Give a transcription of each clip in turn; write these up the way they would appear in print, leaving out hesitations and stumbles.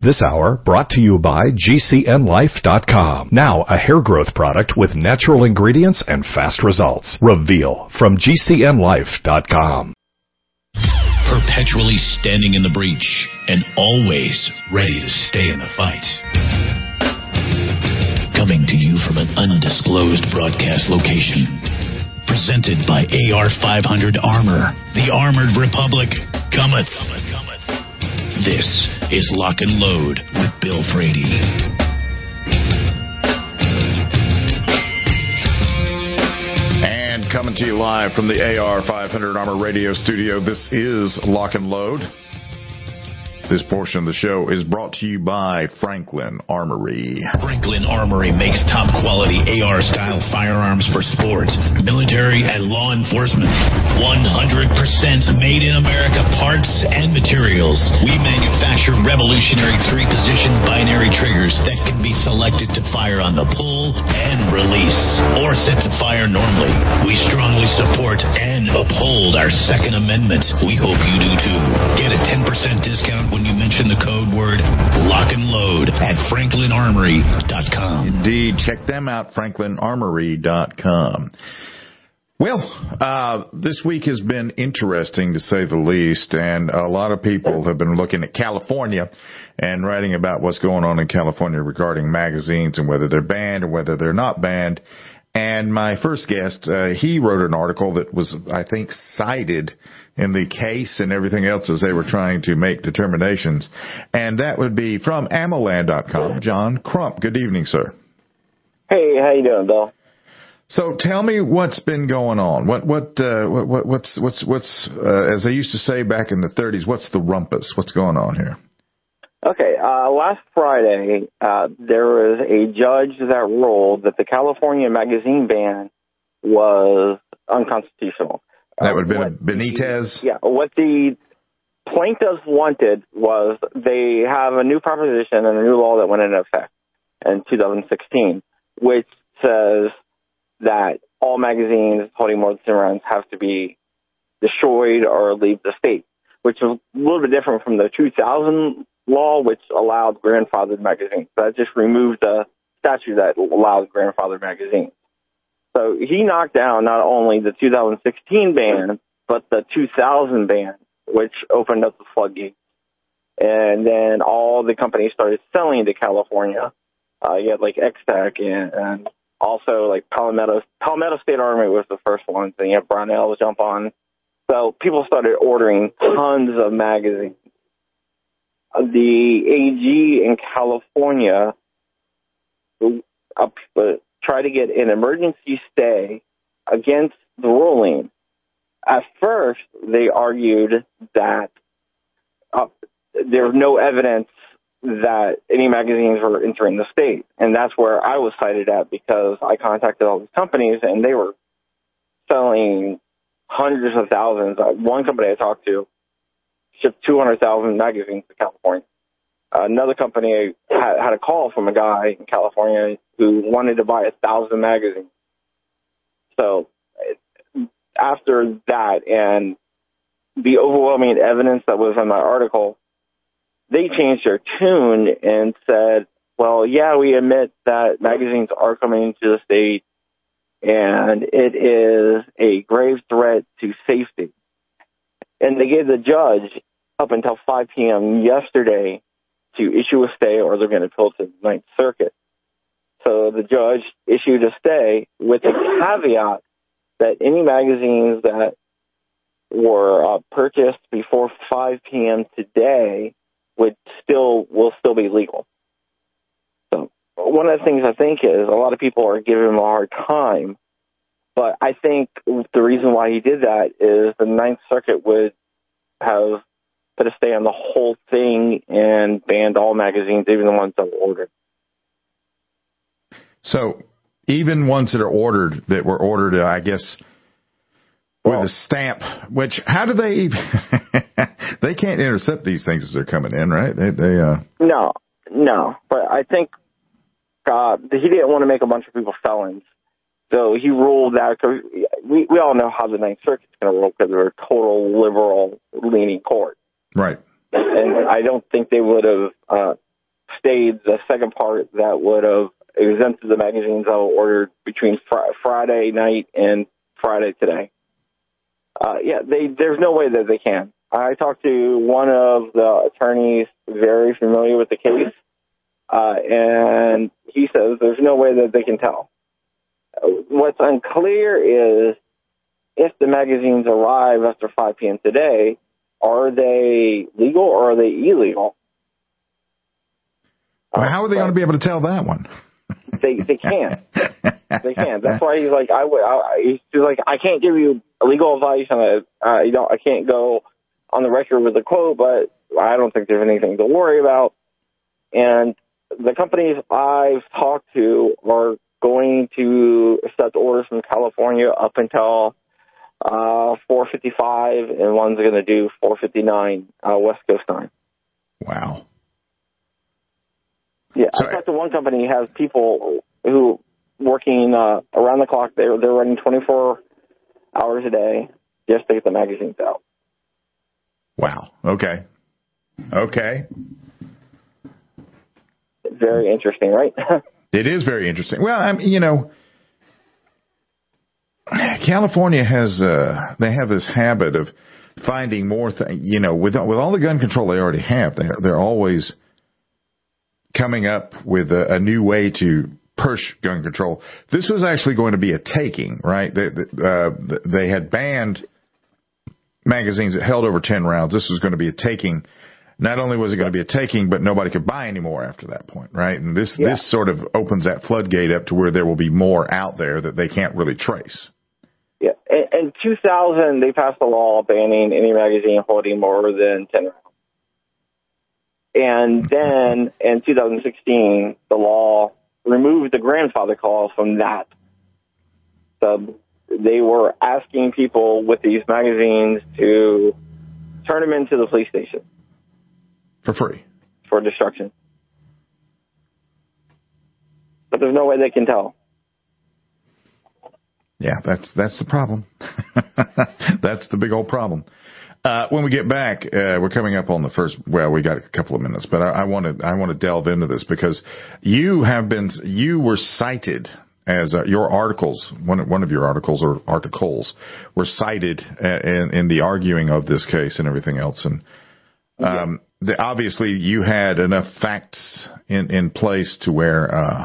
This hour brought to you by GCNLife.com. Now a hair growth product with natural ingredients and fast results. Reveal from GCNLife.com. Perpetually standing in the breach and always ready to stay in the fight. Coming to you from an undisclosed broadcast location. Presented by AR-500 Armor. The Armored Republic cometh. This is Lock and Load with Bill Frady. And coming to you live from the AR-500 Armor radio studio, this is Lock and Load. This portion of the show is brought to you by Franklin Armory. Franklin Armory makes top-quality AR-style firearms for sport, military, and law enforcement. 100% made in America parts and materials. We manufacture revolutionary three-position binary triggers that can be selected to fire on the pull and release, or set to fire normally. We strongly support and uphold our Second Amendment. We hope you do too. Get a 10% discount when you mention the code word Lock and Load at FranklinArmory.com. Indeed. Check them out, FranklinArmory.com. Well, this week has been interesting to say the least, and a lot of people have been looking at California and writing about what's going on in California regarding magazines and whether they're banned or whether they're not banned. And my first guest, he wrote an article that was, I think, cited in the case and everything else as they were trying to make determinations. And that would be from Ammoland.com, John Crump. Good evening, sir. Hey, how you doing, Bill? So tell me what's been going on. What's as they used to say back in the 30s, what's the rumpus? What's going on here? Okay, last Friday, there was a judge that ruled that the California magazine ban was unconstitutional. That would have been Benitez? What the plaintiffs wanted was they have a new proposition and a new law that went into effect in 2016, which says that all magazines holding more than 10 rounds have to be destroyed or leave the state, which is a little bit different from the 2000 law, which allowed grandfathered magazines. That just removed the statute that allowed grandfathered magazines. So he knocked down not only the 2016 ban, but the 2000 ban, which opened up the floodgates. And then all the companies started selling to California. You had like X-Tech and also like Palmetto State Armory was the first one. Then you had Brownell jump on. So people started ordering tons of magazines. The AG in California tried to get an emergency stay against the ruling. At first, they argued that there was no evidence that any magazines were entering the state. And that's where I was cited at, because I contacted all these companies and they were selling hundreds of thousands. One company I talked to shipped 200,000 magazines to California. Another company had a call from a guy in California who wanted to buy 1,000 magazines. So after that and the overwhelming evidence that was in my article, they changed their tune and said, well, yeah, we admit that magazines are coming into the state and it is a grave threat to safety. And they gave the judge up until 5 p.m. yesterday to issue a stay, or they're going to appeal to the Ninth Circuit. So the judge issued a stay with the caveat that any magazines that were purchased before 5 p.m. today will still be legal. So one of the things I think is a lot of people are giving him a hard time, but I think the reason why he did that is the Ninth Circuit would have put a stay on the whole thing and banned all magazines, even the ones that were ordered. So even ones that were ordered, I guess, with a stamp, which, how do they even, they can't intercept these things as they're coming in, right? No, but I think he didn't want to make a bunch of people felons. So he ruled that, cause we all know how the Ninth Circuit's going to rule, because they're a total liberal leaning court. Right. And I don't think they would have stayed the second part that would have exempted the magazines that were ordered between Friday night and Friday today. There's no way that they can. I talked to one of the attorneys very familiar with the case, and he says there's no way that they can tell. What's unclear is if the magazines arrive after 5 p.m. today, are they legal or are they illegal? Well, how are they going to be able to tell that one? They can't. They can't. That's why he's like, he's like, I can't give you legal advice, and I can't go on the record with a quote, but I don't think there's anything to worry about. And the companies I've talked to are going to accept orders from California up until 4:55, and one's going to do 4:59 West Coast time. Wow. Yeah, I talked to one company has people who working around the clock. They're running 24 hours a day just to get the magazines out. Wow. Okay. Very interesting, right? It is very interesting. Well, California has they have this habit of finding more things. With all the gun control they already have, they're always coming up with a new way to push gun control. This was actually going to be a taking, right? They had banned magazines that held over 10 rounds. This was going to be a taking. Not only was it going to be a taking, but nobody could buy any more after that point, right? And this sort of opens that floodgate up to where there will be more out there that they can't really trace. Yeah. In 2000, they passed a law banning any magazine holding more than 10 rounds. And then in 2016, the law removed the grandfather clause from that. So they were asking people with these magazines to turn them into the police station. For free. For destruction. But there's no way they can tell. Yeah, that's the problem. That's the big old problem. When we get back, we're coming up on the first. Well, we got a couple of minutes, but I want to delve into this because you were cited as your articles. One of your articles or articles were cited in the arguing of this case and everything else. And obviously, you had enough facts in place to where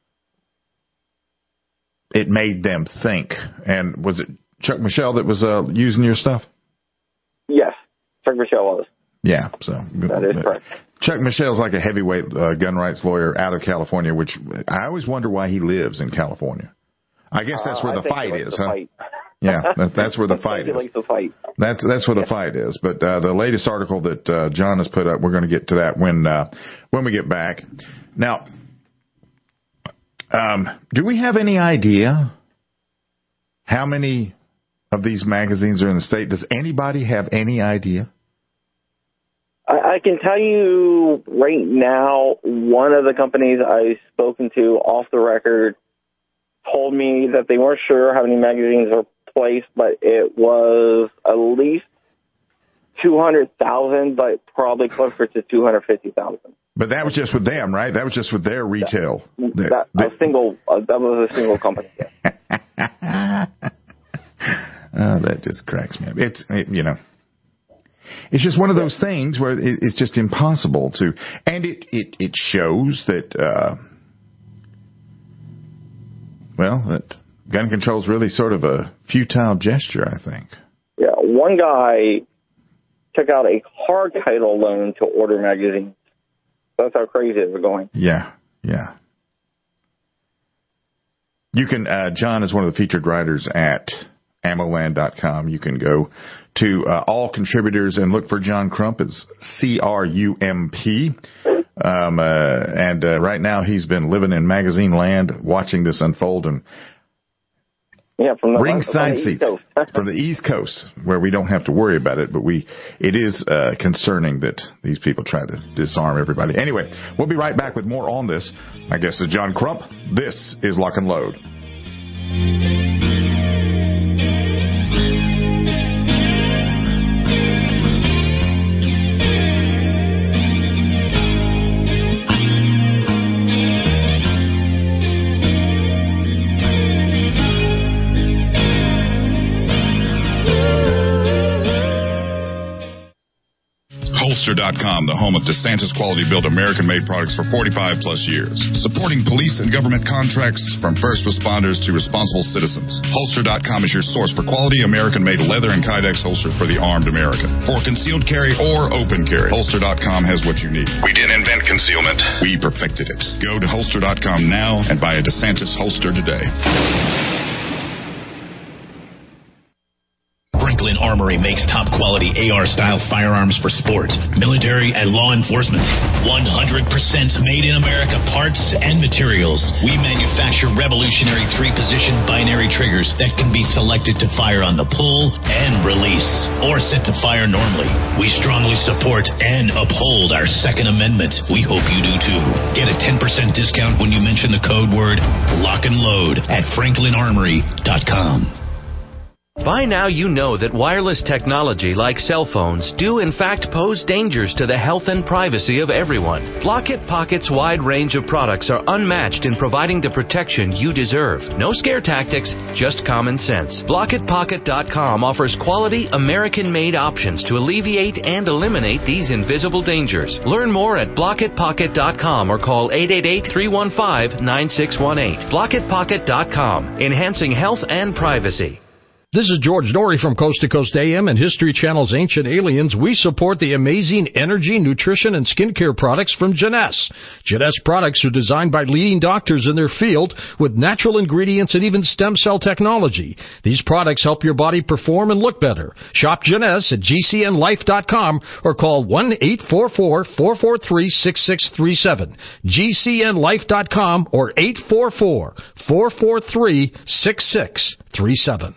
it made them think. And was it Chuck Michel that was using your stuff? Yes, Chuck Michel was. Yeah, so that is correct. Chuck Michel's like a heavyweight gun rights lawyer out of California, which I always wonder why he lives in California. I guess that's where the fight is, huh? Fight. Yeah, that's where the fight is. He likes to fight. That's where the fight is. But the latest article that John has put up, we're going to get to that when we get back. Now, do we have any idea how many of these magazines are in the state? Does anybody have any idea? I can tell you right now, one of the companies I've spoken to off the record told me that they weren't sure how many magazines are placed, but it was at least 200,000, but probably closer to 250,000. But that was just with them, right? That was just with their retail. That was a single company. That just cracks me up. It's just one of those things where it's just impossible to, and it shows that, that gun control is really sort of a futile gesture, I think. Yeah, one guy took out a car title loan to order magazines. That's how crazy it's going. Yeah. You can, John is one of the featured writers at ammoland.com. You can go to all contributors and look for John Crump. It's CRUMP. And right now he's been living in magazine land watching this unfold and from the ringside seats from the East Coast where we don't have to worry about it, but it is concerning that these people try to disarm everybody. Anyway, we'll be right back with more on this. I guess it's John Crump. This is Lock and Load. Holster.com, the home of DeSantis quality-built American-made products for 45-plus years. Supporting police and government contracts from first responders to responsible citizens. Holster.com is your source for quality American-made leather and Kydex holsters for the armed American. For concealed carry or open carry, Holster.com has what you need. We didn't invent concealment. We perfected it. Go to Holster.com now and buy a DeSantis holster today. Franklin Armory makes top-quality AR-style firearms for sport, military, and law enforcement. 100% made in America parts and materials. We manufacture revolutionary 3-position binary triggers that can be selected to fire on the pull and release, or set to fire normally. We strongly support and uphold our Second Amendment. We hope you do too. Get a 10% discount when you mention the code word Lock and Load at FranklinArmory.com. By now you know that wireless technology like cell phones do in fact pose dangers to the health and privacy of everyone. Blockit Pocket's wide range of products are unmatched in providing the protection you deserve. No scare tactics, just common sense. BlockitPocket.com offers quality American-made options to alleviate and eliminate these invisible dangers. Learn more at BlockitPocket.com or call 888-315-9618. BlockitPocket.com, enhancing health and privacy. This is George Norrie from Coast to Coast AM and History Channel's Ancient Aliens. We support the amazing energy, nutrition, and skincare products from Jeunesse. Jeunesse products are designed by leading doctors in their field with natural ingredients and even stem cell technology. These products help your body perform and look better. Shop Jeunesse at GCNlife.com or call 1-844-443-6637. GCNlife.com or 844-443-6637.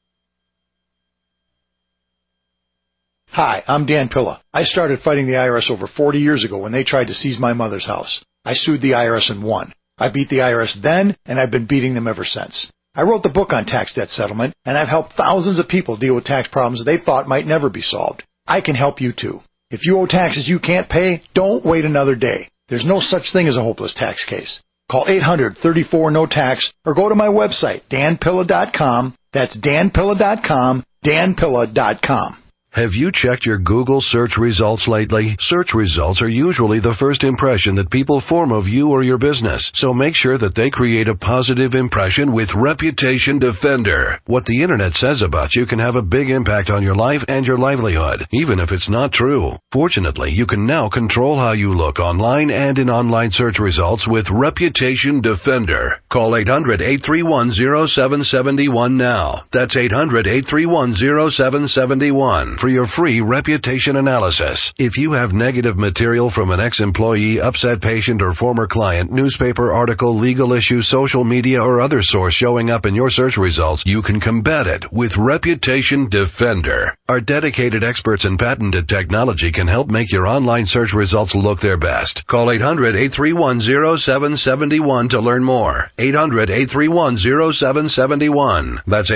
Hi, I'm Dan Pilla. I started fighting the IRS over 40 years ago when they tried to seize my mother's house. I sued the IRS and won. I beat the IRS then, and I've been beating them ever since. I wrote the book on tax debt settlement, and I've helped thousands of people deal with tax problems they thought might never be solved. I can help you too. If you owe taxes you can't pay, don't wait another day. There's no such thing as a hopeless tax case. Call 800-34-NO-TAX or go to my website, danpilla.com. That's danpilla.com, danpilla.com. Have you checked your Google search results lately? Search results are usually the first impression that people form of you or your business, so make sure that they create a positive impression with Reputation Defender. What the Internet says about you can have a big impact on your life and your livelihood, even if it's not true. Fortunately, you can now control how you look online and in online search results with Reputation Defender. Call 800-831-0771 now. That's 800-831-0771. For your free reputation analysis. If you have negative material from an ex-employee, upset patient, or former client, newspaper article, legal issue, social media, or other source showing up in your search results, you can combat it with Reputation Defender. Our dedicated experts in patented technology can help make your online search results look their best. Call 800-831-0771 to learn more. 800-831-0771. That's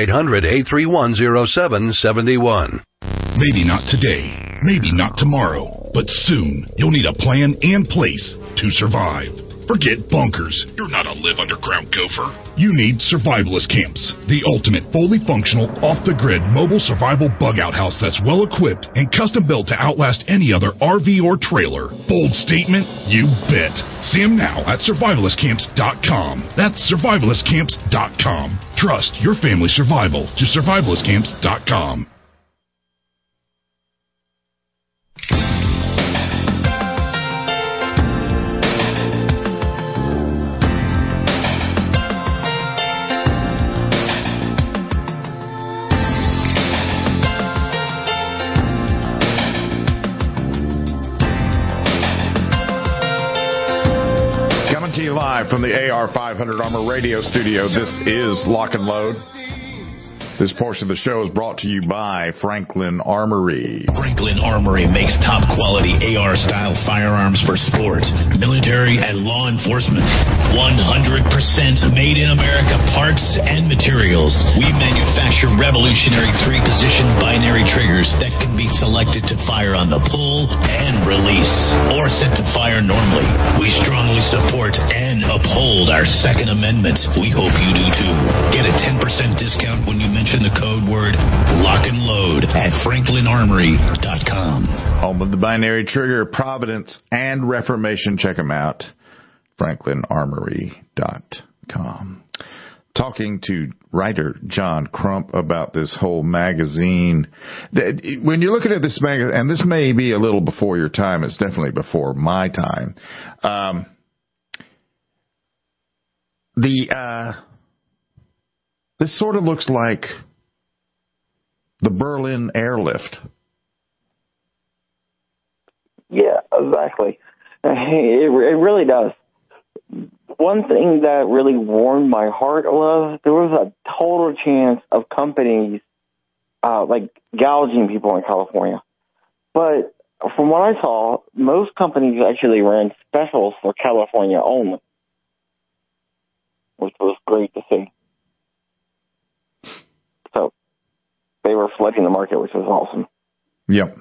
800-831-0771. Maybe not today, maybe not tomorrow, but soon you'll need a plan and place to survive. Forget bunkers. You're not a live underground gopher. You need survivalist camps, the ultimate fully functional, off-the-grid mobile survival bug-out house that's well-equipped and custom-built to outlast any other RV or trailer. Bold statement? You bet. See them now at survivalistcamps.com. That's survivalistcamps.com. Trust your family's survival to survivalistcamps.com. Coming to you live from the AR500 Armor Radio Studio, this is Lock and Load. This portion of the show is brought to you by Franklin Armory. Franklin Armory makes top-quality AR-style firearms for sport, military, and law enforcement. 100% made in America parts and materials. We manufacture revolutionary 3-position binary triggers that can be selected to fire on the pull and release, or set to fire normally. We strongly support and uphold our Second Amendment. We hope you do too. Get a 10% discount when you mention the code word Lock and Load at FranklinArmory.com. Home of the Binary Trigger, Providence, and Reformation. Check them out. FranklinArmory.com. Talking to writer John Crump about this whole magazine. When you're looking at this magazine, and this may be a little before your time, it's definitely before my time. This sort of looks like the Berlin airlift. Yeah, exactly. It really does. One thing that really warmed my heart was there was a total chance of companies like gouging people in California. But from what I saw, most companies actually ran specials for California only, which was great to see. So they were flooding the market, which was awesome. Yep.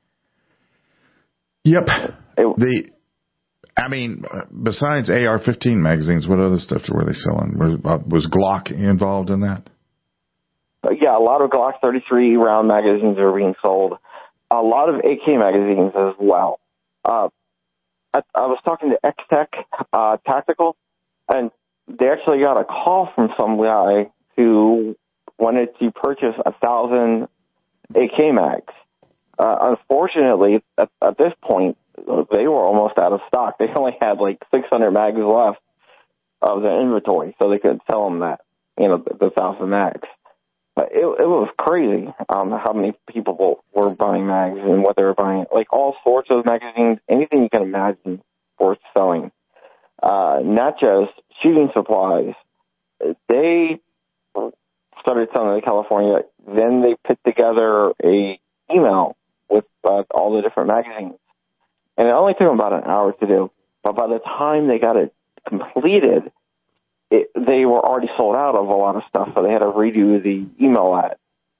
Besides AR-15 magazines, what other stuff were they selling? Was Glock involved in that? Yeah, a lot of Glock 33 round magazines are being sold. A lot of AK magazines as well. I was talking to X-Tech Tactical, and they actually got a call from some guy who wanted to purchase 1,000 AK mags. Unfortunately, at this point, they were almost out of stock. They only had like 600 mags left of their inventory, so they could sell them that, the 1,000 mags. But it was crazy how many people were buying mags and what they were buying. Like all sorts of magazines, anything you can imagine worth selling. Not just shooting supplies. They started selling in California. Then they put together a email with all the different magazines. And it only took them about an hour to do. But by the time they got it completed, they were already sold out of a lot of stuff, so they had to redo the email ad.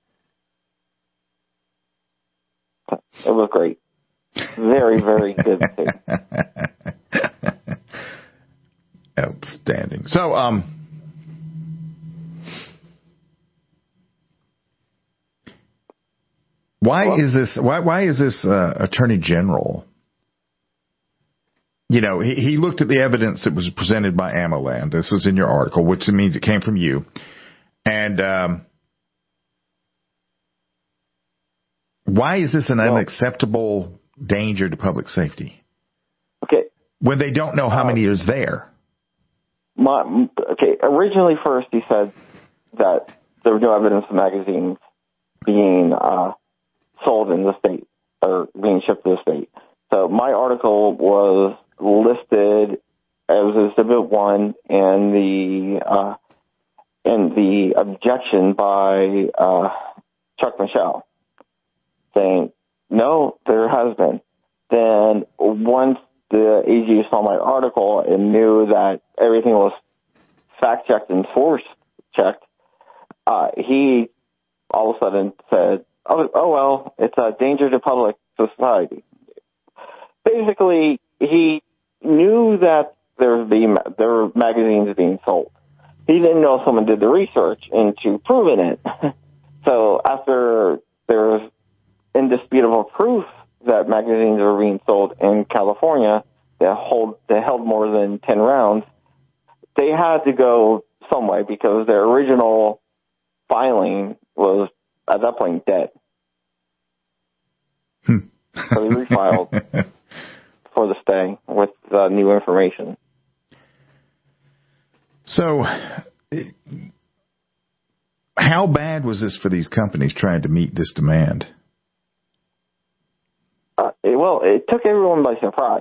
It was great. Very, very good thing. Outstanding. So, why is this Attorney General? He looked at the evidence that was presented by AmmoLand. This is in your article, which means it came from you. And why is this an unacceptable danger to public safety? Okay. When they don't know how many is there. Originally, first he said that there was no evidence of magazines being sold in the state or being shipped to the state. So my article was listed as Exhibit 1 and the objection by Chuck Michel saying, no, there has been. Then once the AG saw my article and knew that everything was fact-checked and source-checked, he all of a sudden said, oh well, it's a danger to public society. Basically, he knew that there were magazines being sold. He didn't know if someone did the research into proving it. So after there was indisputable proof that magazines were being sold in California that held more than 10 rounds, they had to go some way because their original filing was at that point dead. So they refiled for the stay with new information. So, how bad was this for these companies trying to meet this demand? It took everyone by surprise.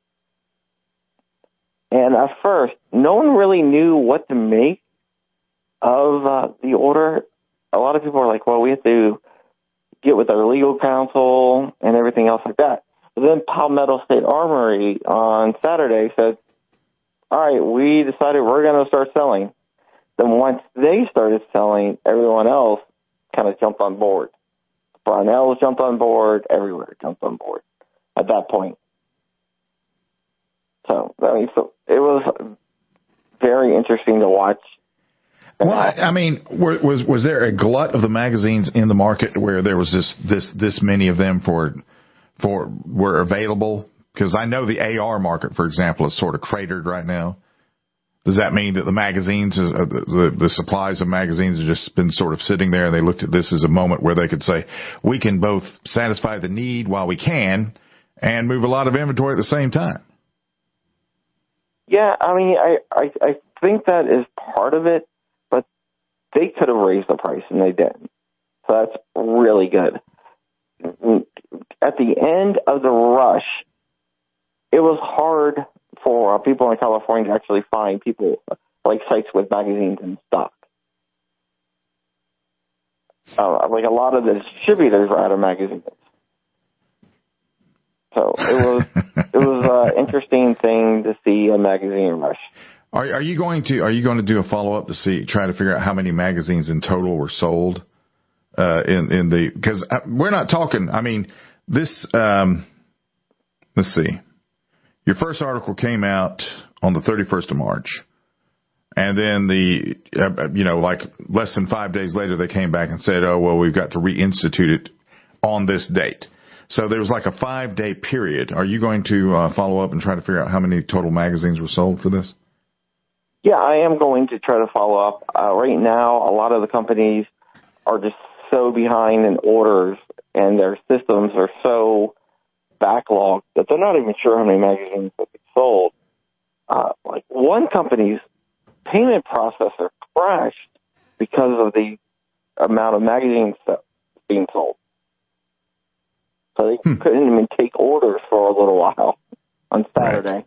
And at first, no one really knew what to make of the order. A lot of people were like, well, we have to get with our legal counsel and everything else like that. But then Palmetto State Armory on Saturday said, all right, we decided we're going to start selling. Then once they started selling, everyone else kind of jumped on board. Brownells jumped on board. Everywhere jumped on board at that point. So it was very interesting to watch. Well, I mean, was there a glut of the magazines in the market where there was this many of them were available? Because I know the AR market, for example, is sort of cratered right now. Does that mean that the magazines, the supplies of magazines have just been sort of sitting there, and they looked at this as a moment where they could say, we can both satisfy the need while we can and move a lot of inventory at the same time? Yeah, I mean, I think that is part of it. They could have raised the price, and they didn't. So that's really good. At the end of the rush, it was hard for people in California to actually find like sites with magazines in stock. Like a lot of the distributors are out of magazines. So it was an interesting thing to see a magazine rush. Are you going to do a follow-up to try to figure out how many magazines in total were sold because we're not talking, I mean, this, let's see. Your first article came out on the 31st of March. And then like less than 5 days later, they came back and said, oh, well, we've got to reinstitute it on this date. So there was like a 5-day period. Are you going to follow up and try to figure out how many total magazines were sold for this? Yeah, I am going to try to follow up. Right now, a lot of the companies are just so behind in orders, and their systems are so backlogged that they're not even sure how many magazines will be sold. Like one company's payment processor crashed because of the amount of magazines that's being sold. So they couldn't even take orders for a little while on Saturday. Right.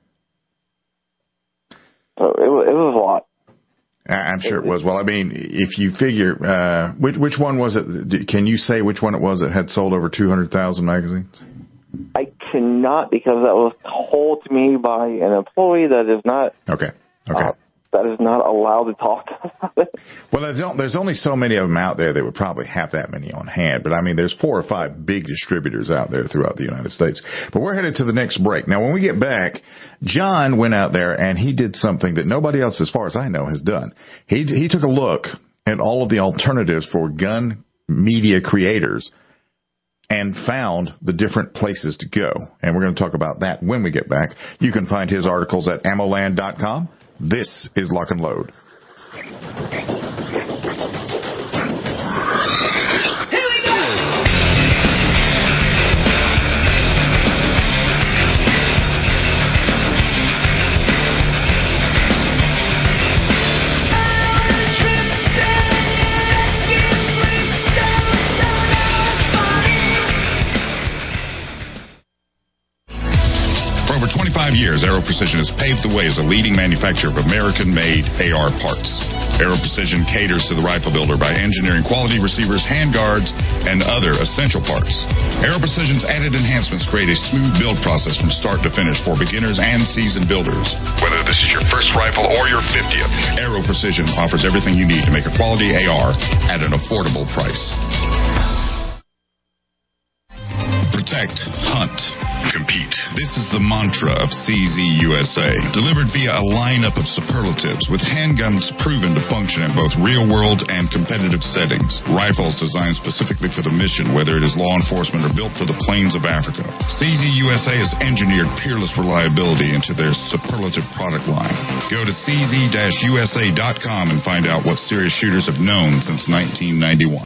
So it was a lot. I'm sure it was. Well, I mean, if you figure, which one was it? Can you say which one it was that had sold over 200,000 magazines? I cannot, because that was told to me by an employee that is not. Okay. That is not allowed to talk about it. Well, there's only so many of them out there that would probably have that many on hand. But, I mean, there's 4 or 5 big distributors out there throughout the United States. But we're headed to the next break. Now, when we get back, John went out there and he did something that nobody else, as far as I know, has done. He took a look at all of the alternatives for gun media creators and found the different places to go. And we're going to talk about that when we get back. You can find his articles at ammoland.com. This is Lock and Load. For over 25 years, Aero Precision has paved the way as a leading manufacturer of American-made AR parts. Aero Precision caters to the rifle builder by engineering quality receivers, handguards, and other essential parts. Aero Precision's added enhancements create a smooth build process from start to finish for beginners and seasoned builders. Whether this is your first rifle or your 50th, Aero Precision offers everything you need to make a quality AR at an affordable price. Protect, hunt, compete. This is the mantra of CZ USA, delivered via a lineup of superlatives with handguns proven to function in both real-world and competitive settings. Rifles designed specifically for the mission, whether it is law enforcement or built for the plains of Africa. CZ USA has engineered peerless reliability into their superlative product line. Go to cz-usa.com and find out what serious shooters have known since 1991.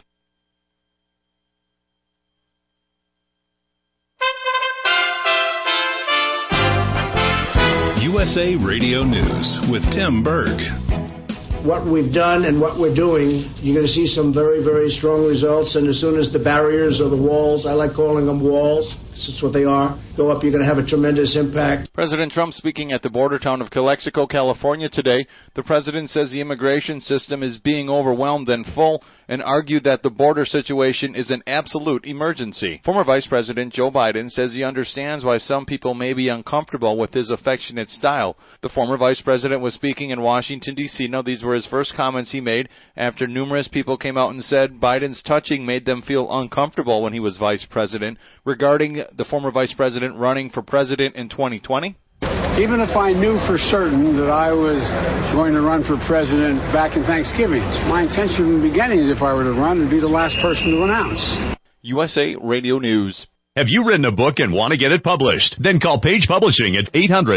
USA Radio News with Tim Berg. What we've done and what we're doing, you're going to see some very, very strong results. And as soon as the barriers or the walls, I like calling them walls, that's what they are, go up, you're going to have a tremendous impact. President Trump speaking at the border town of Calexico, California today. The president says the immigration system is being overwhelmed and full, and argued that the border situation is an absolute emergency. Former Vice President Joe Biden says he understands why some people may be uncomfortable with his affectionate style. The former Vice President was speaking in Washington, D.C. Now, these were his first comments he made after numerous people came out and said Biden's touching made them feel uncomfortable when he was Vice President. Regarding the former Vice President running for president in 2020, Even if I knew for certain that I was going to run for president back in Thanksgiving, my intention from the beginning is if I were to run, to be the last person to announce. USA Radio News. Have you written a book and want to get it published? Then call Page Publishing at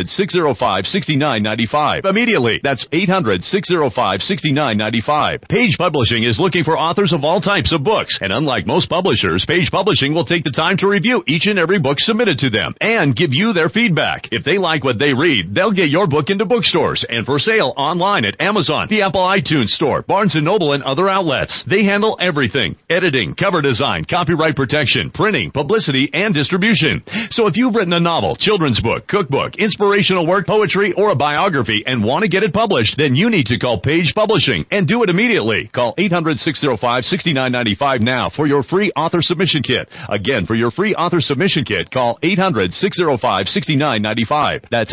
800-605-6995 immediately. That's 800-605-6995. Page Publishing is looking for authors of all types of books. And unlike most publishers, Page Publishing will take the time to review each and every book submitted to them and give you their feedback. If they like what they read, they'll get your book into bookstores and for sale online at Amazon, the Apple iTunes Store, Barnes & Noble, and other outlets. They handle everything: editing, cover design, copyright protection, printing, publicity, and distribution. So if you've written a novel, children's book, cookbook, inspirational work, poetry, or a biography and want to get it published, then you need to call Page Publishing and do it immediately. Call 800-605-6995 now for your free author submission kit. Again, for your free author submission kit, call 800-605-6995. That's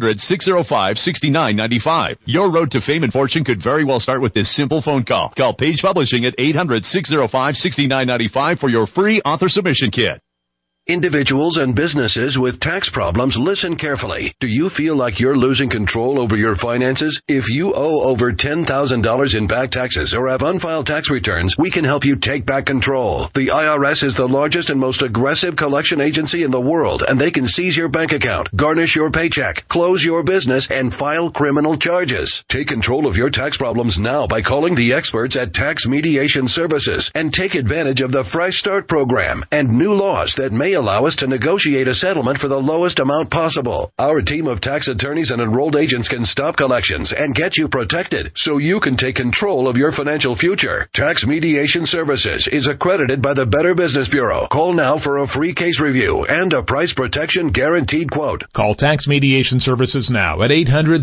800-605-6995. Your road to fame and fortune could very well start with this simple phone call. Call Page Publishing at 800-605-6995 for your free author submission kit. Individuals and businesses with tax problems, listen carefully. Do you feel like you're losing control over your finances? If you owe over $10,000 in back taxes or have unfiled tax returns, we can help you take back control. The IRS is the largest and most aggressive collection agency in the world, and they can seize your bank account, garnish your paycheck, close your business, and file criminal charges. Take control of your tax problems now by calling the experts at Tax Mediation Services and take advantage of the Fresh Start program and new laws that may allow us to negotiate a settlement for the lowest amount possible. Our team of tax attorneys and enrolled agents can stop collections and get you protected so you can take control of your financial future. Tax Mediation Services is accredited by the Better Business Bureau. Call now for a free case review and a price protection guaranteed quote. Call Tax Mediation Services now at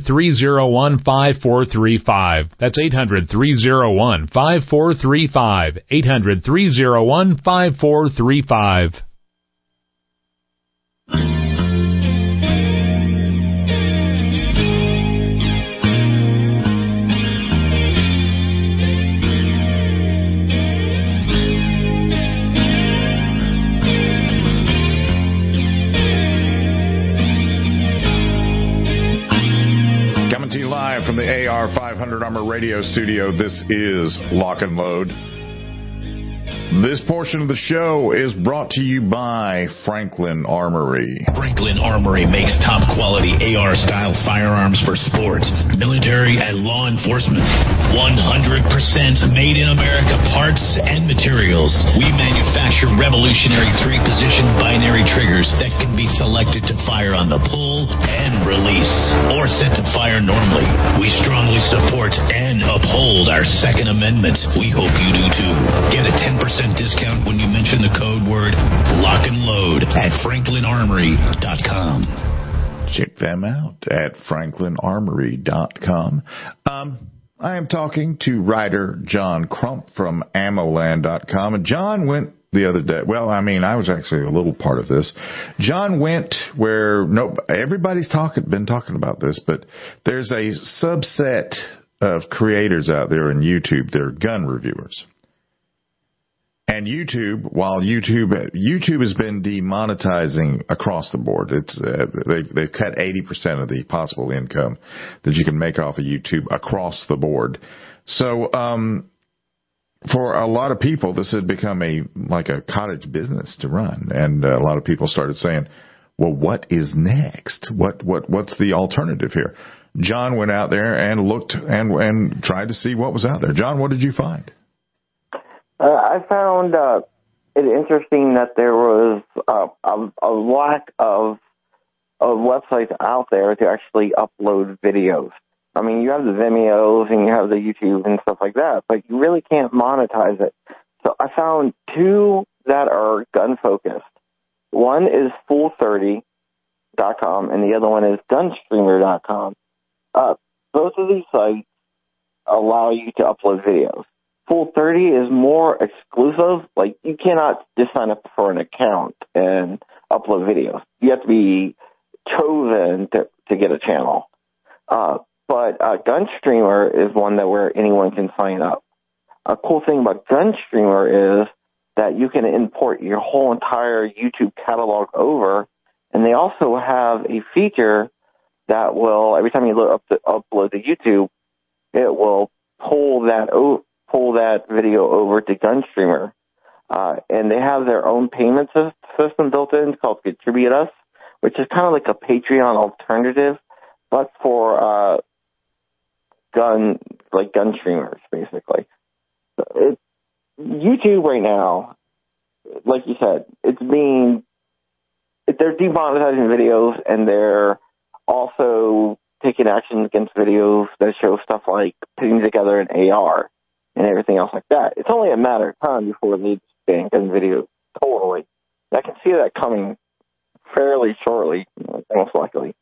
800-301-5435. That's 800-301-5435. 800-301-5435. Coming to you live from the AR 500 Armor Radio Studio, this is Lock and Load. This portion of the show is brought to you by Franklin Armory. Franklin Armory makes top quality AR-style firearms for sports, military, and law enforcement. 100% made in America parts and materials. We manufacture revolutionary 3-position binary triggers that can be selected to fire on the pull and release, or set to fire normally. We strongly support and uphold our Second Amendment. We hope you do too. Get a 10% discount when you mention the code word Lock and Load at franklinarmory.com. Check them out at franklinarmory.com. I am talking to writer John Crump from ammoland.com, and John went the other day. Well, I mean, I was actually a little part of this. John went where everybody's been talking about this, but there's a subset of creators out there in YouTube. They're gun reviewers. And YouTube, while YouTube has been demonetizing across the board, they've cut 80% of the possible income that you can make off of YouTube across the board. So, for a lot of people, this had become like a cottage business to run, and a lot of people started saying, "Well, what is next? What's the alternative here?" John went out there and looked and tried to see what was out there. John, what did you find? I found it interesting that there was a lack of websites out there to actually upload videos. I mean, you have the Vimeos and you have the YouTube and stuff like that, but you really can't monetize it. So I found 2 that are gun-focused. One is Full30.com and the other one is Gunstreamer.com. Both of these sites allow you to upload videos. Full30 is more exclusive. Like, you cannot just sign up for an account and upload videos. You have to be chosen to get a channel. But Gunstreamer is one where anyone can sign up. A cool thing about Gunstreamer is that you can import your whole entire YouTube catalog over, and they also have a feature that will, every time you upload to YouTube, it will pull that video over to GunStreamer. And they have their own payment system built in called Contribute Us, which is kind of like a Patreon alternative, but for gun streamers, basically. YouTube right now, like you said, they're demonetizing videos, and they're also taking action against videos that show stuff like putting together an AR and everything else like that. It's only a matter of time before they ban gun videos totally. I can see that coming fairly shortly, most likely.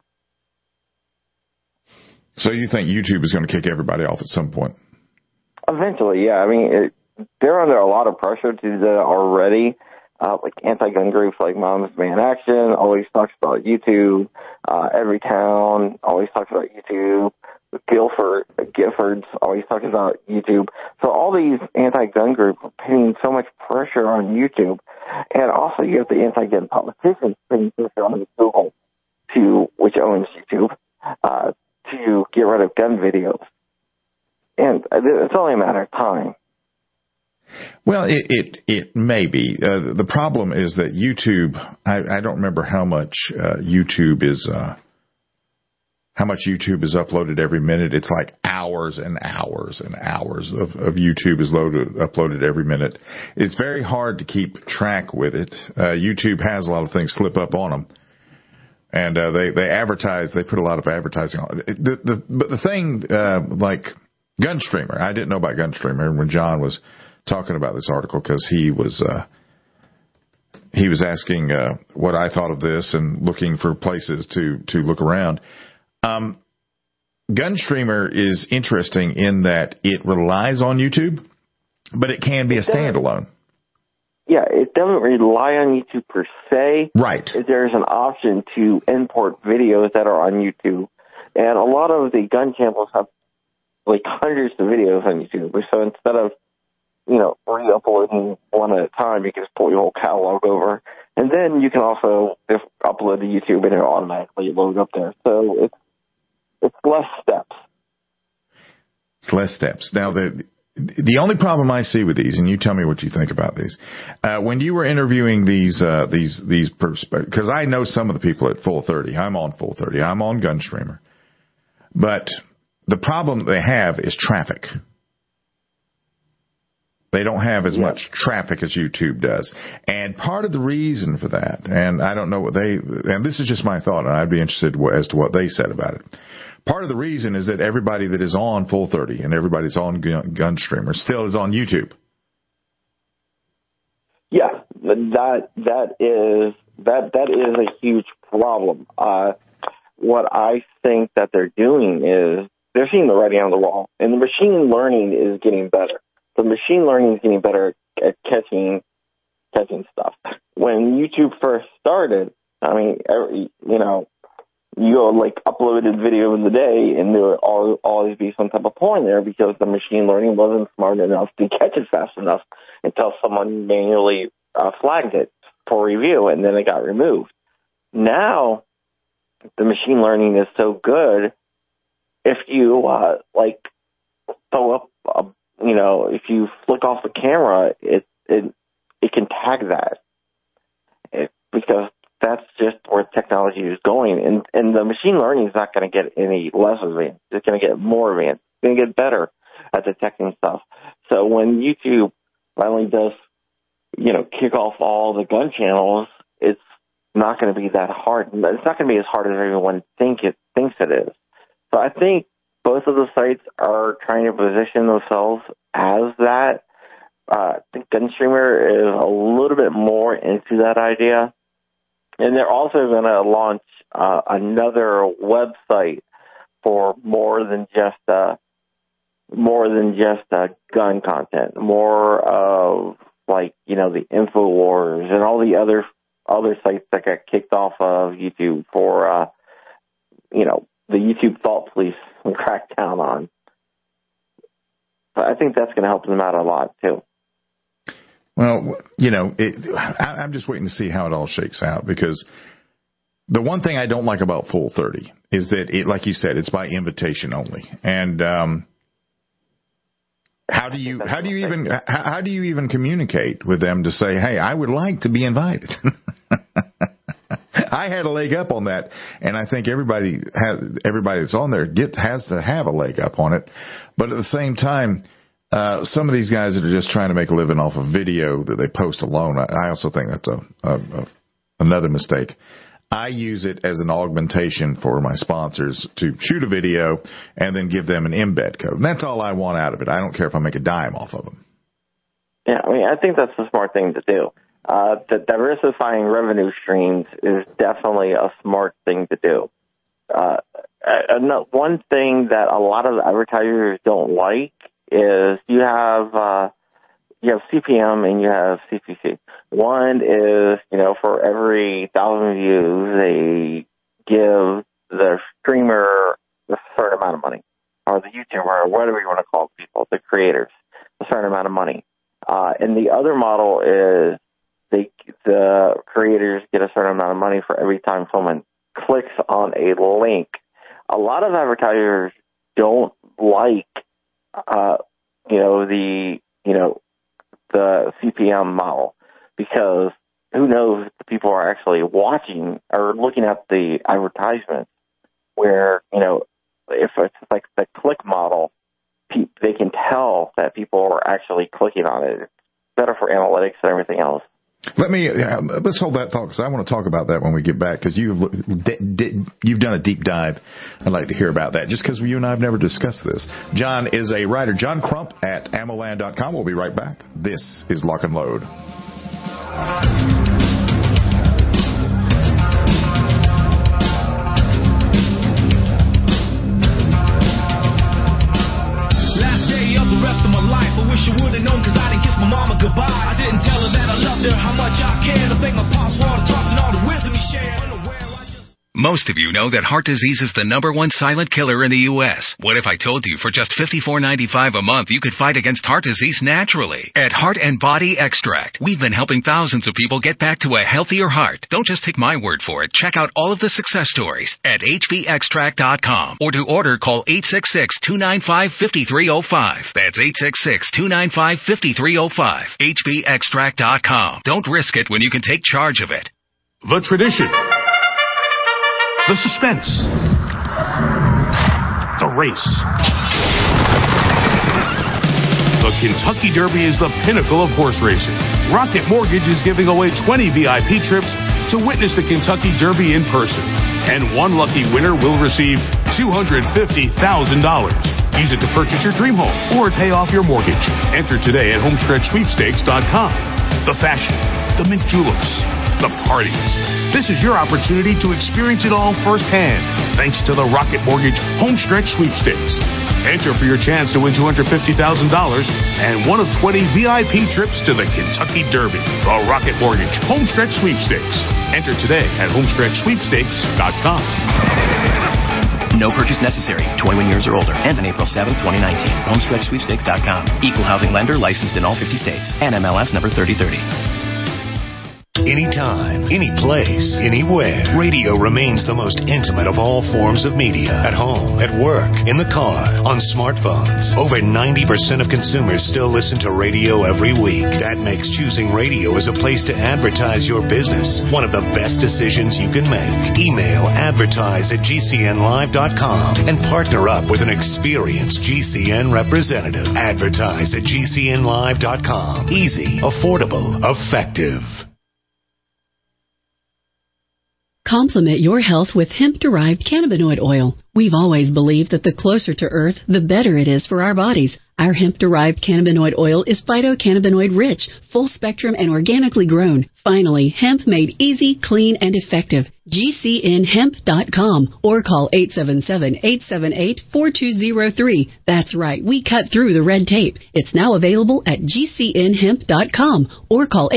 So you think YouTube is going to kick everybody off at some point? Eventually, yeah. I mean, they're under a lot of pressure to do that already. Like anti-gun groups like Moms Man Action always talks about YouTube. Everytown always talks about YouTube. Giffords always talks about YouTube. So all these anti-gun groups are putting so much pressure on YouTube. And also you have the anti-gun politicians putting pressure on Google, which owns YouTube, to get rid of gun videos. And it's only a matter of time. Well, it may be. The problem is that YouTube, I don't remember how much YouTube is uploaded every minute. It's like hours and hours and hours of YouTube is uploaded every minute. It's very hard to keep track with it. YouTube has a lot of things slip up on them. And they advertise, they put a lot of advertising on it. But the thing, like GunStreamer, I didn't know about GunStreamer when John was talking about this article, because he was asking what I thought of this and looking for places to look around. GunStreamer is interesting in that it relies on YouTube, but it can be a standalone. Yeah, it doesn't rely on YouTube per se. Right. There's an option to import videos that are on YouTube. And a lot of the gun channels have like hundreds of videos on YouTube. So instead of re-uploading one at a time, you can just pull your whole catalog over. And then you can also just upload to YouTube and it'll automatically load up there. So it's less steps. It's less steps. Now, the only problem I see with these, and you tell me what you think about these, when you were interviewing these because I know some of the people at Full 30. I'm on Full 30. I'm on GunStreamer. But the problem they have is traffic. They don't have as much traffic as YouTube does. And part of the reason for that, and I don't know and this is just my thought, and I'd be interested as to what they said about it. Part of the reason is that everybody that is on Full 30 and everybody's on GunStreamer still is on YouTube. Yeah, that is a huge problem. What I think that they're doing is they're seeing the writing on the wall, and the machine learning is getting better. The machine learning is getting better at catching stuff. When YouTube first started, I mean, you like uploaded video of the day, and there would always be some type of porn there because the machine learning wasn't smart enough to catch it fast enough until someone manually flagged it for review, and then it got removed. Now, the machine learning is so good, if you throw up if you flick off the camera, it can tag that. Because that's just where technology is going. And the machine learning is not going to get any less advanced. It's going to get more advanced. It's going to get better at detecting stuff. So when YouTube finally does, kick off all the gun channels, it's not going to be that hard. It's not going to be as hard as everyone thinks it is. So I think both of the sites are trying to position themselves as that. I think GunStreamer is a little bit more into that idea. And they're also going to launch another website for more than just gun content, more of the InfoWars and all the other sites that got kicked off of YouTube for the YouTube Thought Police crackdown on. But I think that's going to help them out a lot too. Well, I'm just waiting to see how it all shakes out, because The one thing I don't like about Full 30 is that it, like you said, it's by invitation only. And how do you even communicate with them to say, hey, I would like to be invited? I had a leg up on that, and I think everybody that's on there has to have a leg up on it. But at the same time, some of these guys that are just trying to make a living off of video that they post alone, I also think that's another mistake. I use it as an augmentation for my sponsors to shoot a video and then give them an embed code. And that's all I want out of it. I don't care if I make a dime off of them. Yeah, I mean, I think that's a smart thing to do. The diversifying revenue streams is definitely a smart thing to do. One thing that a lot of advertisers don't like is you have CPM and you have CPC. One is, for every 1,000 views, they give the streamer a certain amount of money, or the YouTuber, or whatever you want to call people, the creators, a certain amount of money. And the other model is the creators get a certain amount of money for every time someone clicks on a link. A lot of advertisers don't like, the CPM model, because who knows if the people are actually watching or looking at the advertisements, where, if it's like the click model, they can tell that people are actually clicking on it. It's better for analytics and everything else. Let's hold that thought, because I want to talk about that when we get back, because you've done a deep dive. I'd like to hear about that, just because you and I have never discussed this. John is a writer. John Crump at AmmoLand.com. We'll be right back. This is Lock and Load. Last day of the rest of my life, I wish I would have known, because I didn't kiss my mama goodbye. I didn't tell her that I loved her, how much I cared. I thank my pops for all the talks and all the wisdom he shared. Most of you know that heart disease is the #1 silent killer in the U.S. What if I told you for just $54.95 a month you could fight against heart disease naturally? At Heart and Body Extract, we've been helping thousands of people get back to a healthier heart. Don't just take my word for it. Check out all of the success stories at hbextract.com, or to order, call 866-295-5305. That's 866-295-5305. hbextract.com. Don't risk it when you can take charge of it. The tradition. The suspense. The race. The Kentucky Derby is the pinnacle of horse racing. Rocket Mortgage is giving away 20 VIP trips to witness the Kentucky Derby in person. And one lucky winner will receive $250,000. Use it to purchase your dream home or pay off your mortgage. Enter today at homestretchsweepstakes.com. The fashion, the mint juleps, the parties. This is your opportunity to experience it all firsthand, thanks to the Rocket Mortgage Homestretch Sweepstakes. Enter for your chance to win $250,000 and one of 20 VIP trips to the Kentucky Derby. The Rocket Mortgage Homestretch Sweepstakes. Enter today at homestretchsweepstakes.com. No purchase necessary. 21 years or older. Ends on April 7, 2019. HomestretchSweepstakes.com. Equal housing lender licensed in all 50 states. NMLS number 3030. Anytime, any place, anywhere. Radio remains the most intimate of all forms of media. At home, at work, in the car, on smartphones. Over 90% of consumers still listen to radio every week. That makes choosing radio as a place to advertise your business one of the best decisions you can make. Email advertise@gcnlive.com and partner up with an experienced GCN representative. Advertise@gcnlive.com. Easy, affordable, effective. Complement your health with hemp-derived cannabinoid oil. We've always believed that the closer to Earth, the better it is for our bodies. Our hemp-derived cannabinoid oil is phytocannabinoid-rich, full-spectrum, and organically grown. Finally, hemp made easy, clean, and effective. GCNhemp.com or call 877-878-4203. That's right, we cut through the red tape. It's now available at GCNhemp.com or call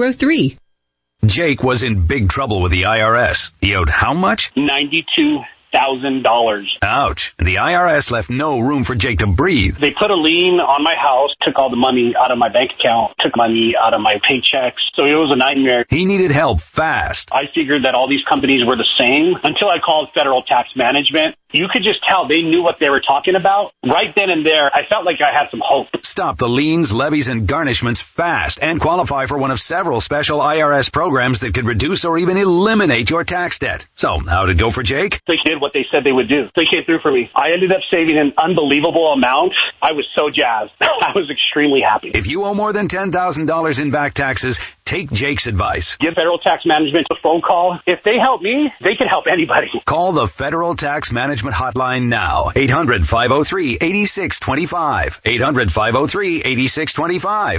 877-878-4203. Jake was in big trouble with the IRS. He owed how much? $92,000. Ouch. The IRS left no room for Jake to breathe. They put a lien on my house, took all the money out of my bank account, took money out of my paychecks. So it was a nightmare. He needed help fast. I figured that all these companies were the same until I called Federal Tax Management. You could just tell they knew what they were talking about. Right then and there, I felt like I had some hope. Stop the liens, levies, and garnishments fast and qualify for one of several special IRS programs that could reduce or even eliminate your tax debt. So, how'd it go for Jake? They did what they said they would do. They came through for me. I ended up saving an unbelievable amount. I was so jazzed. I was extremely happy. If you owe more than $10,000 in back taxes, take Jake's advice. Give Federal Tax Management a phone call. If they help me, they can help anybody. Call the Federal Tax Management hotline now. 800-503-8625. 800-503-8625.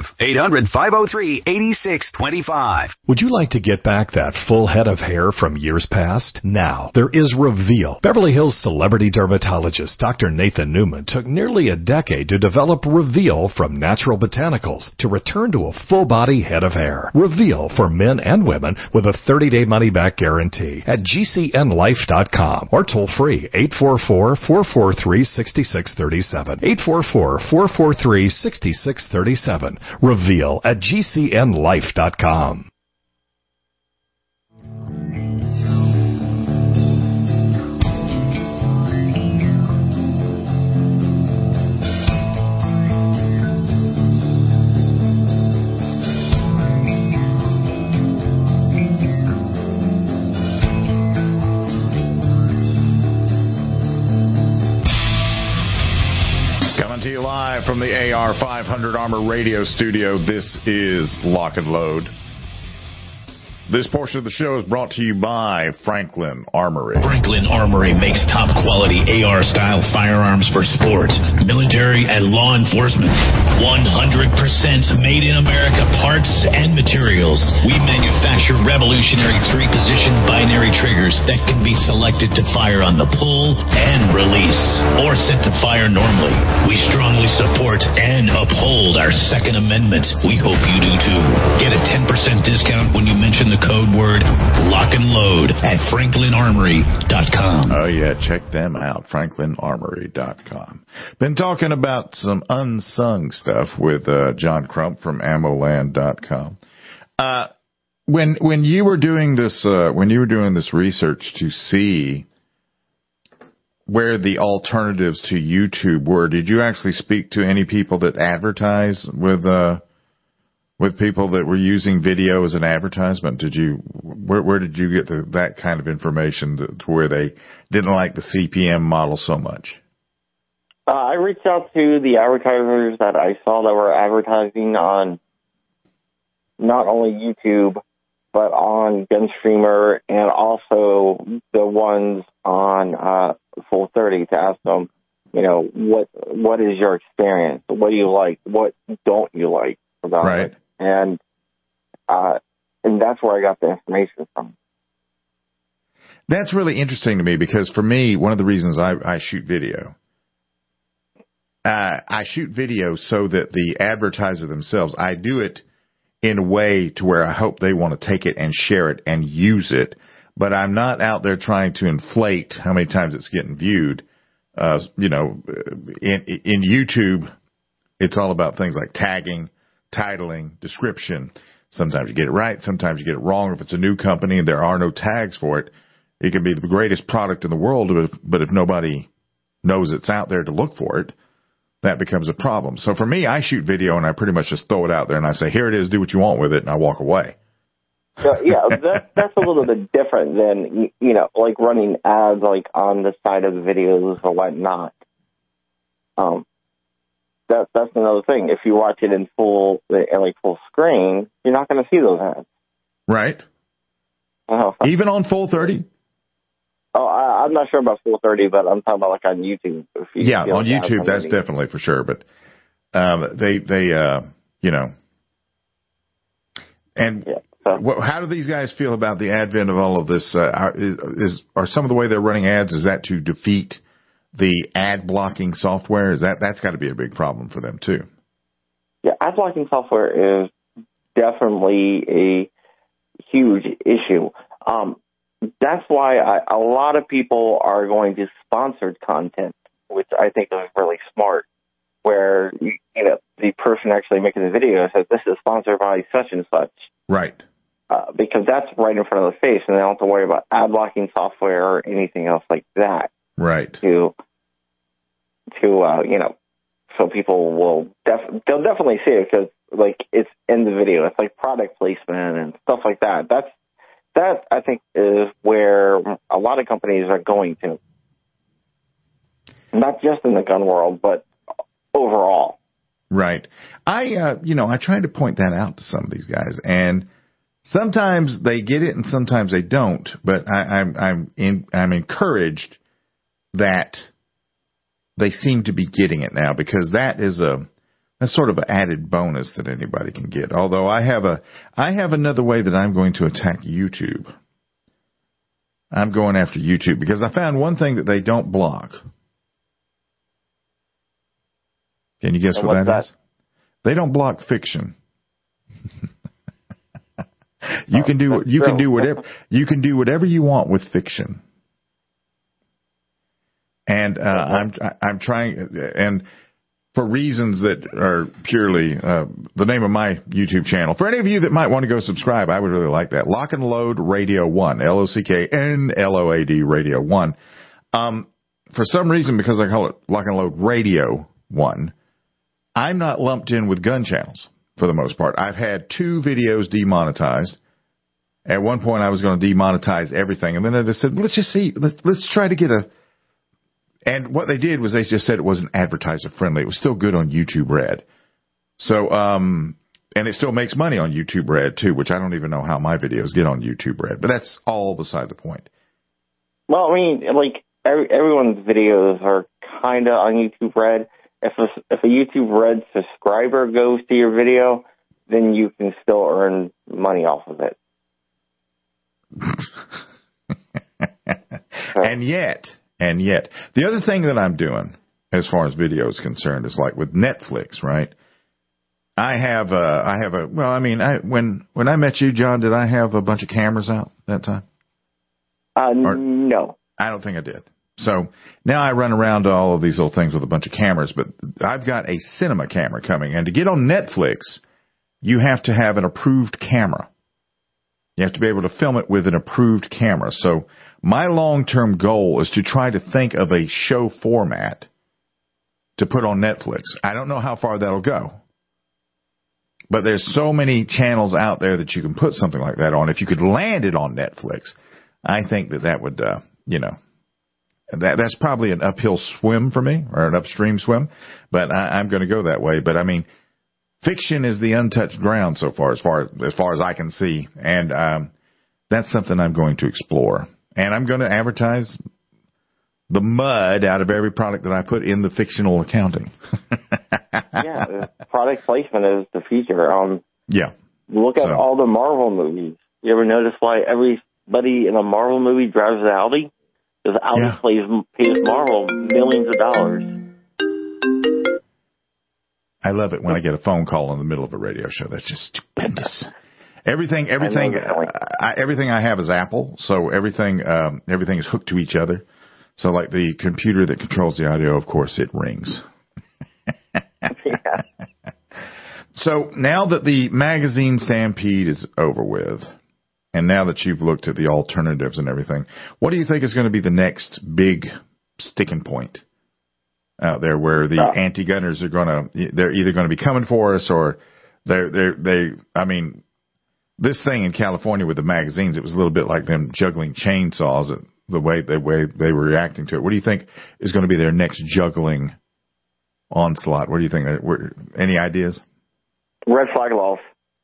800-503-8625. Would you like to get back that full head of hair from years past? Now, there is Reveal. Beverly Hills celebrity dermatologist Dr. Nathan Newman took nearly a decade to develop Reveal from natural botanicals to return to a full-body head of hair. Reveal for men and women with a 30-day money-back guarantee at GCNlife.com or toll free 844-443-6637. 844-443-6637. Reveal at GCNlife.com. To you live from the AR500 Armor Radio Studio. This is Lock and Load. This portion of the show is brought to you by Franklin Armory. Franklin Armory makes top quality AR-style firearms for sport, military, and law enforcement. 100% made in America parts and materials. We manufacture revolutionary 3-position binary triggers that can be selected to fire on the pull and release, or set to fire normally. We strongly support and uphold our Second Amendment. We hope you do too. Get a 10% discount when you mention the code word Lock and Load at FranklinArmory.com. Oh yeah, check them out, FranklinArmory.com. Been talking about some unsung stuff with John Crump from AmmoLand.com. When you were doing this research to see where the alternatives to YouTube were, did you actually speak to any people that advertise with people that were using video as an advertisement? Where did you get that kind of information to where they didn't like the CPM model so much? I reached out to the advertisers that I saw that were advertising on not only YouTube, but on Gunstreamer and also the ones on Full 30 to ask them, what is your experience? What do you like? What don't you like about it? And that's where I got the information from. That's really interesting to me because for me, one of the reasons I shoot video, I shoot video so that the advertiser themselves, I do it in a way to where I hope they want to take it and share it and use it, but I'm not out there trying to inflate how many times it's getting viewed. In YouTube, it's all about things like tagging, titling, description. Sometimes you get it right, sometimes you get it wrong. If it's a new company and there are no tags for it, it can be the greatest product in the world, but if nobody knows it's out there to look for it, that becomes a problem. So for me, I shoot video and I pretty much just throw it out there and I say, here it is, do what you want with it, and I walk away. That's a little bit different than, like running ads like on the side of the videos or whatnot. That's another thing. If you watch it in full screen, you're not going to see those ads. Right. Even on Full 30? Oh, I'm not sure about Full 30, but I'm talking about like on YouTube. On YouTube, that's definitely for sure. But how do these guys feel about the advent of all of this? Are some of the way they're running ads, is that to defeat the ad blocking software? That's got to be a big problem for them too? Yeah, ad blocking software is definitely a huge issue. that's why a lot of people are going to sponsored content, which I think is really smart, where the person actually making the video says, this is sponsored by such and such. Right. Because that's right in front of the face, and they don't have to worry about ad blocking software or anything else like that. Right. So people will they'll definitely see it because it's in the video. It's like product placement and stuff like that. That I think is where a lot of companies are going to, not just in the gun world, but overall. Right. I try to point that out to some of these guys, and sometimes they get it and sometimes they don't. But I'm encouraged that they seem to be getting it now, because that's sort of an added bonus that anybody can get. Although I have another way that I'm going to attack YouTube. I'm going after YouTube because I found one thing that they don't block. Can you guess what that is? They don't block fiction. You can do whatever you want with fiction. And I'm trying, and for reasons that are purely the name of my YouTube channel. For any of you that might want to go subscribe, I would really like that. Lock and Load Radio 1, LOCKNLOAD Radio 1. For some reason, because I call it Lock and Load Radio 1, I'm not lumped in with gun channels for the most part. I've had 2 videos demonetized. At one point, I was going to demonetize everything, and then I just said, let's just see, let's try to get a. And what they did was they just said it wasn't advertiser friendly. It was still good on YouTube Red. So, and it still makes money on YouTube Red too, which I don't even know how my videos get on YouTube Red, but that's all beside the point. Well, I mean, everyone's videos are kind of on YouTube Red. If a YouTube Red subscriber goes to your video, then you can still earn money off of it. And yet, the other thing that I'm doing as far as video is concerned is like with Netflix, right? When I met you, John, did I have a bunch of cameras out that time? No. I don't think I did. So now I run around to all of these little things with a bunch of cameras, but I've got a cinema camera coming. And to get on Netflix, you have to have an approved camera. You have to be able to film it with an approved camera. So my long-term goal is to try to think of a show format to put on Netflix. I don't know how far that'll go. But there's so many channels out there that you can put something like that on. If you could land it on Netflix, I think that would, that's probably an uphill swim for me, or an upstream swim. But I'm going to go that way. But, I mean, fiction is the untouched ground so far, as far as I can see. And that's something I'm going to explore. And I'm going to advertise the mud out of every product that I put in the fictional accounting. Yeah, product placement is the future. Yeah. Look at all the Marvel movies. You ever notice why everybody in a Marvel movie drives an Audi? Because Audi pays Marvel millions of dollars. I love it when I get a phone call in the middle of a radio show. That's just stupendous. Everything I have is Apple, so everything is hooked to each other. So like the computer that controls the audio, of course, it rings. Yeah. So now that the magazine stampede is over with, and now that you've looked at the alternatives and everything, what do you think is going to be the next big sticking point out there where the anti-gunners they're either going to be coming for us, or I mean, this thing in California with the magazines, it was a little bit like them juggling chainsaws, the way they were reacting to it. What do you think is going to be their next juggling onslaught? What do you think? Any ideas? Red flag laws.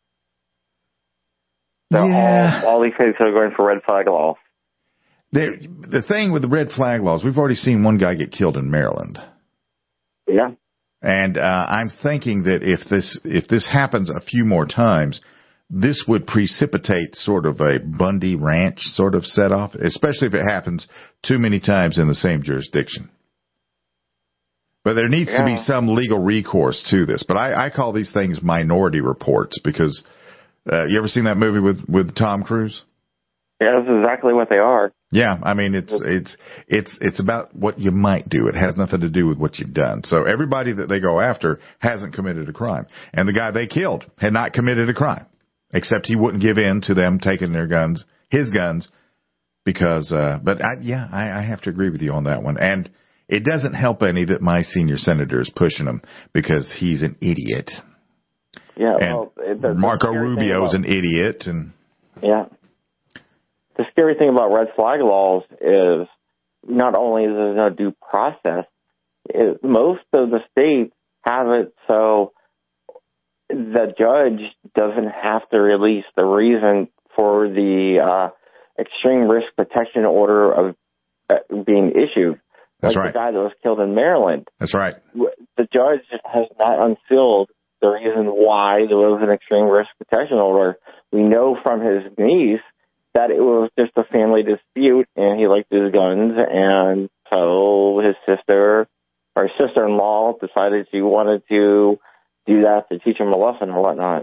All these folks are going for red flag laws. The thing with the red flag laws, we've already seen one guy get killed in Maryland. Yeah. And I'm thinking that if this happens a few more times, this would precipitate sort of a Bundy Ranch sort of set-off, especially if it happens too many times in the same jurisdiction. But there needs to be some legal recourse to this. But I call these things minority reports because you ever seen that movie with Tom Cruise? Yeah, that's exactly what they are. Yeah, I mean, it's about what you might do. It has nothing to do with what you've done. So everybody that they go after hasn't committed a crime. And the guy they killed had not committed a crime, except he wouldn't give in to them taking their guns, his guns, because, I have to agree with you on that one. And it doesn't help any that my senior senator is pushing him because he's an idiot. Yeah, and Marco Rubio's an idiot. And yeah. The scary thing about red flag laws is not only is there no due process, most of the states have it so the judge doesn't have to release the reason for the extreme risk protection order of being issued. That's like right. The guy that was killed in Maryland. That's right. The judge has not unsealed the reason why there was an extreme risk protection order. We know from his niece that it was just a family dispute, and he liked his guns, and so his sister, or his sister-in-law, decided she wanted to do that to teach him a lesson or whatnot.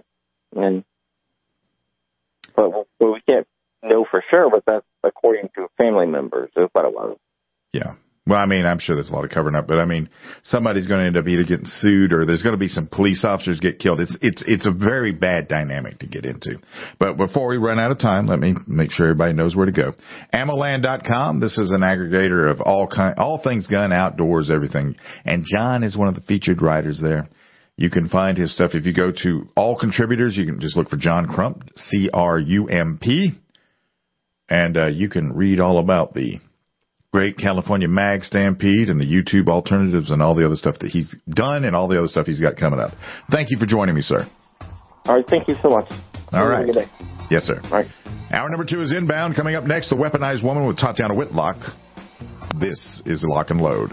But we can't know for sure, but that's according to family members. Is what it was. Yeah. Well, I mean, I'm sure there's a lot of covering up, but I mean, somebody's going to end up either getting sued or there's going to be some police officers get killed. It's a very bad dynamic to get into. But before we run out of time, let me make sure everybody knows where to go. Ammoland.com. This is an aggregator of all things gun, outdoors, everything. And John is one of the featured writers there. You can find his stuff. If you go to all contributors, you can just look for John Crump, Crump. And you can read all about the Great California Mag Stampede and the YouTube alternatives and all the other stuff that he's done and all the other stuff he's got coming up. Thank you for joining me, sir. All right. Thank you so much. All right. Have a good day. Yes, sir. All right. Hour number 2 is inbound. Coming up next, The Weaponized Woman with Tatiana Whitlock. This is Lock and Load.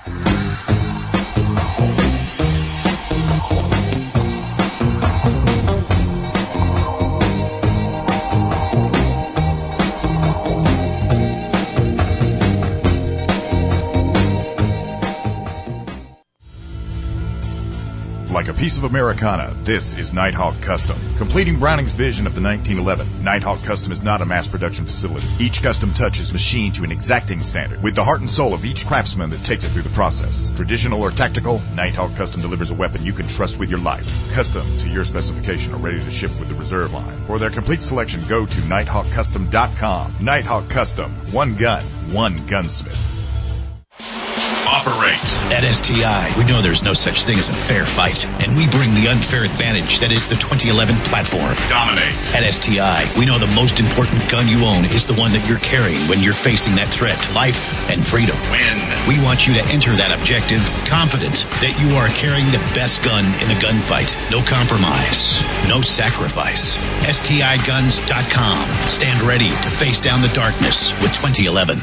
Like a piece of Americana, this is Nighthawk Custom. Completing Browning's vision of the 1911, Nighthawk Custom is not a mass production facility. Each custom touch is machined to an exacting standard, with the heart and soul of each craftsman that takes it through the process. Traditional or tactical, Nighthawk Custom delivers a weapon you can trust with your life. Custom to your specification or ready to ship with the reserve line. For their complete selection, go to nighthawkcustom.com. Nighthawk Custom. One gun, one gunsmith. Operate. At STI, we know there's no such thing as a fair fight, and we bring the unfair advantage that is the 2011 platform. Dominate. At STI, we know the most important gun you own is the one that you're carrying when you're facing that threat to life and freedom. Win. We want you to enter that objective confident that you are carrying the best gun in the gunfight. No compromise, no sacrifice. STIguns.com. Stand ready to face down the darkness with 2011.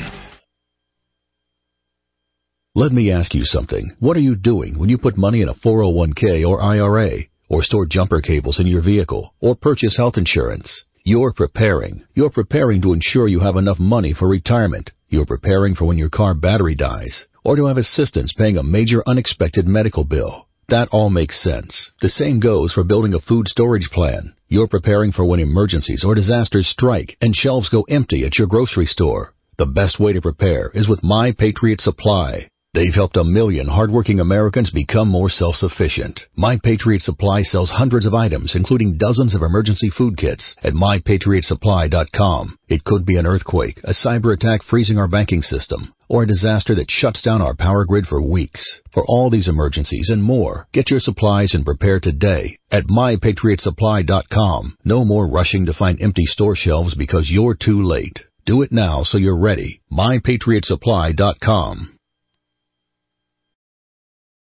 Let me ask you something. What are you doing when you put money in a 401k or IRA, or store jumper cables in your vehicle, or purchase health insurance? You're preparing. You're preparing to ensure you have enough money for retirement. You're preparing for when your car battery dies, or to have assistance paying a major unexpected medical bill. That all makes sense. The same goes for building a food storage plan. You're preparing for when emergencies or disasters strike and shelves go empty at your grocery store. The best way to prepare is with My Patriot Supply. They've helped 1 million hardworking Americans become more self-sufficient. My Patriot Supply sells hundreds of items, including dozens of emergency food kits at MyPatriotSupply.com. It could be an earthquake, a cyber attack freezing our banking system, or a disaster that shuts down our power grid for weeks. For all these emergencies and more, get your supplies and prepare today at MyPatriotSupply.com. No more rushing to find empty store shelves because you're too late. Do it now so you're ready. MyPatriotSupply.com.